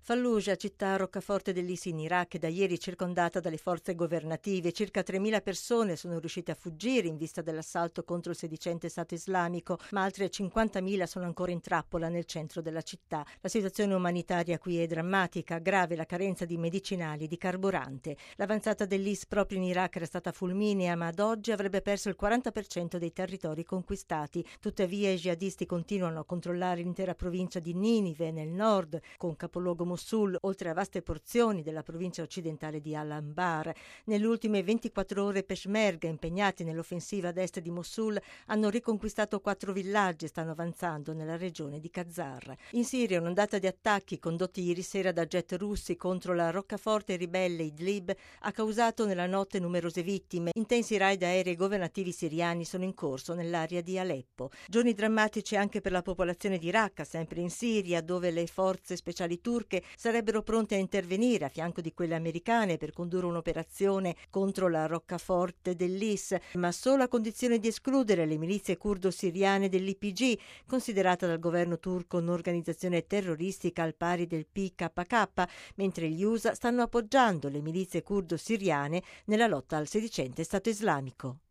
Fallujah, città roccaforte dell'ISIS in Iraq, da ieri circondata dalle forze governative. Circa 3.000 persone sono riuscite a fuggire in vista dell'assalto contro il sedicente Stato islamico, ma altre 50.000 sono ancora in trappola nel centro della città. La situazione umanitaria qui è drammatica, grave la carenza di medicinali e di carburante. L'avanzata dell'ISIS proprio in Iraq era stata fulminea, ma ad oggi avrebbe perso il 40% dei territori conquistati. Tuttavia i jihadisti continuano a controllare l'intera provincia di Ninive nel nord, con capoluogo Mosul, oltre a vaste porzioni della provincia occidentale di Al-Anbar. Nelle ultime 24 ore Peshmerga, impegnati nell'offensiva ad est di Mosul, hanno riconquistato 4 villaggi e stanno avanzando nella regione di Khazar. In Siria un'ondata di attacchi condotti ieri sera da jet russi contro la roccaforte ribelle Idlib ha causato nella notte numerose vittime. Intensi raid aerei governativi siriani sono in corso nell'area di Aleppo. Giorni drammatici anche per la popolazione di Raqqa, sempre in Siria, dove le forze speciali turche sarebbero pronte a intervenire a fianco di quelle americane per condurre un'operazione contro la roccaforte dell'IS, ma solo a condizione di escludere le milizie curdo-siriane dell'YPG, considerata dal governo turco un'organizzazione terroristica al pari del PKK, mentre gli USA stanno appoggiando le milizie curdo-siriane nella lotta al sedicente Stato islamico.